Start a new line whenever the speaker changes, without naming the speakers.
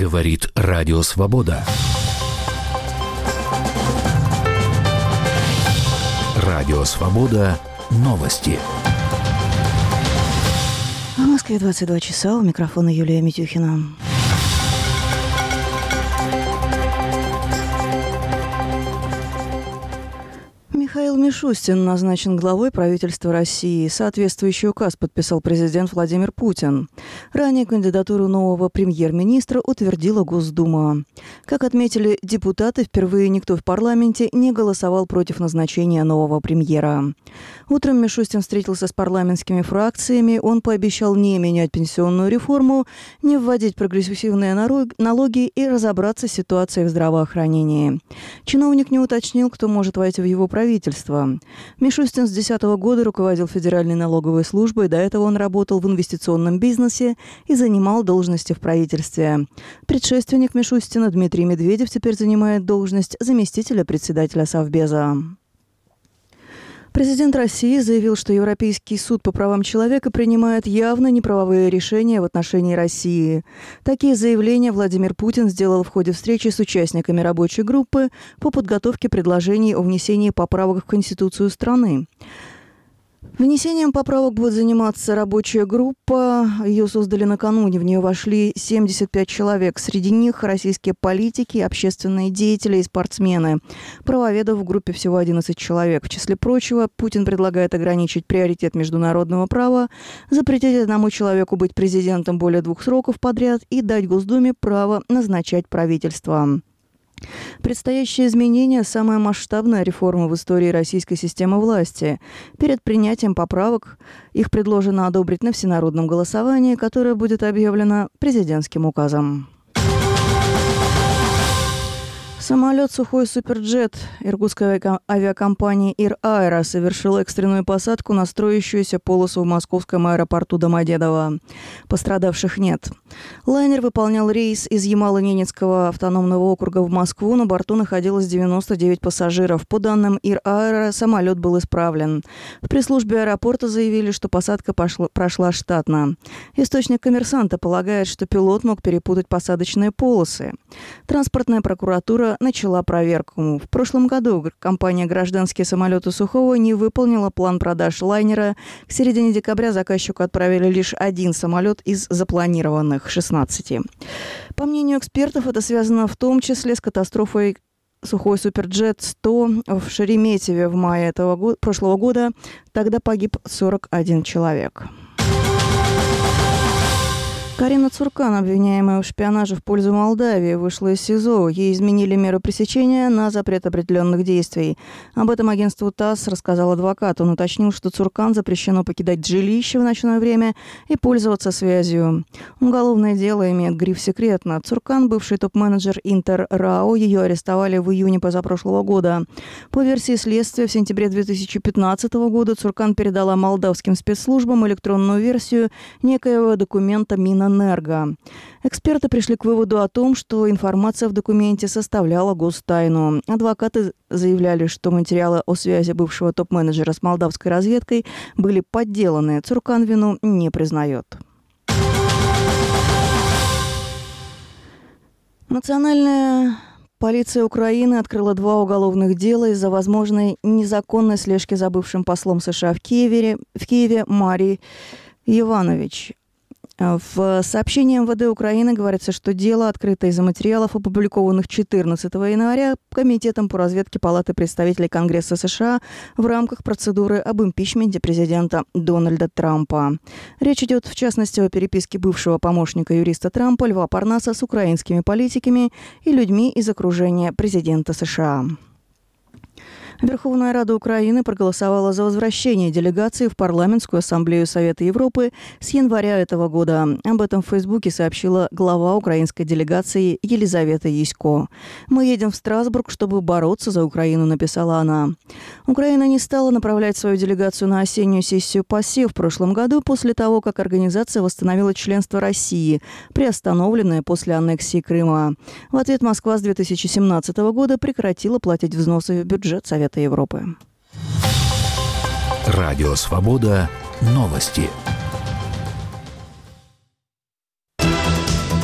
Говорит Радио Свобода. Радио Свобода. Новости.
В Москве 22 часа. У микрофона Юлия Митюхина. Михаил Мишустин назначен главой правительства России. Соответствующий указ подписал президент Владимир Путин. Ранее кандидатуру нового премьер-министра утвердила Госдума. Как отметили депутаты, впервые никто в парламенте не голосовал против назначения нового премьера. Утром Мишустин встретился с парламентскими фракциями. Он пообещал не менять пенсионную реформу, не вводить прогрессивные налоги и разобраться с ситуацией в здравоохранении. Чиновник не уточнил, кто может войти в его правительство. Мишустин с 2010 года руководил Федеральной налоговой службой, до этого он работал в инвестиционном бизнесе и занимал должности в правительстве. Предшественник Мишустина Дмитрий Медведев теперь занимает должность заместителя председателя Совбеза. Президент России заявил, что Европейский суд по правам человека принимает явно неправовые решения в отношении России. Такие заявления Владимир Путин сделал в ходе встречи с участниками рабочей группы по подготовке предложений о внесении поправок в Конституцию страны. Внесением поправок будет заниматься рабочая группа. Ее создали накануне. В нее вошли 75 человек. Среди них российские политики, общественные деятели и спортсмены. Правоведов в группе всего 11 человек. В числе прочего, Путин предлагает ограничить приоритет международного права, запретить одному человеку быть президентом более 2 сроков подряд и дать Госдуме право назначать правительство. Предстоящие изменения – самая масштабная реформа в истории российской системы власти. Перед принятием поправок их предложено одобрить на всенародном голосовании, которое будет объявлено президентским указом. Самолет «Сухой Суперджет» иркутской авиакомпании «Ир Аэро» совершил экстренную посадку на строящуюся полосу в московском аэропорту Домодедово. Пострадавших нет. Лайнер выполнял рейс из Ямало-Ненецкого автономного округа в Москву. На борту находилось 99 пассажиров. По данным «Ир Аэро», самолет был исправлен. В пресс-службе аэропорта заявили, что посадка прошла штатно. Источник «Коммерсанта» полагает, что пилот мог перепутать посадочные полосы. Транспортная прокуратура начала проверку. В прошлом году компания «Гражданские самолеты Сухого» не выполнила план продаж лайнера. К середине декабря заказчику отправили лишь 1 самолет из запланированных 16. По мнению экспертов, это связано в том числе с катастрофой «Сухой Суперджет-100» в Шереметьеве в мае прошлого года. Тогда погиб 41 человек. Карина Цуркан, обвиняемая в шпионаже в пользу Молдавии, вышла из СИЗО. Ей изменили меру пресечения на запрет определенных действий. Об этом агентству ТАСС рассказал адвокат. Он уточнил, что Цуркан запрещено покидать жилище в ночное время и пользоваться связью. Уголовное дело имеет гриф «секретно». Цуркан, бывший топ-менеджер Интер РАО, ее арестовали в июне позапрошлого года. По версии следствия, в сентябре 2015 года Цуркан передала молдавским спецслужбам электронную версию некоего документа Минэнерго. Эксперты пришли к выводу о том, что информация в документе составляла гостайну. Адвокаты заявляли, что материалы о связи бывшего топ-менеджера с молдавской разведкой были подделаны. Цуркан вину не признает. Национальная полиция Украины открыла 2 уголовных дела из-за возможной незаконной слежки за бывшим послом США в Киеве Марии Иванович. В сообщении МВД Украины говорится, что дело открыто из-за материалов, опубликованных 14 января Комитетом по разведке Палаты представителей Конгресса США в рамках процедуры об импичменте президента Дональда Трампа. Речь идет, в частности, о переписке бывшего помощника юриста Трампа Льва Парнаса с украинскими политиками и людьми из окружения президента США. Верховная Рада Украины проголосовала за возвращение делегации в Парламентскую ассамблею Совета Европы с января этого года. Об этом в Фейсбуке сообщила глава украинской делегации Елизавета Ясько. «Мы едем в Страсбург, чтобы бороться за Украину», — написала она. Украина не стала направлять свою делегацию на осеннюю сессию ПАСЕ в прошлом году после того, как организация восстановила членство России, приостановленное после аннексии Крыма. В ответ Москва с 2017 года прекратила платить взносы в бюджет Совета Европы.
Радио Свобода. Новости.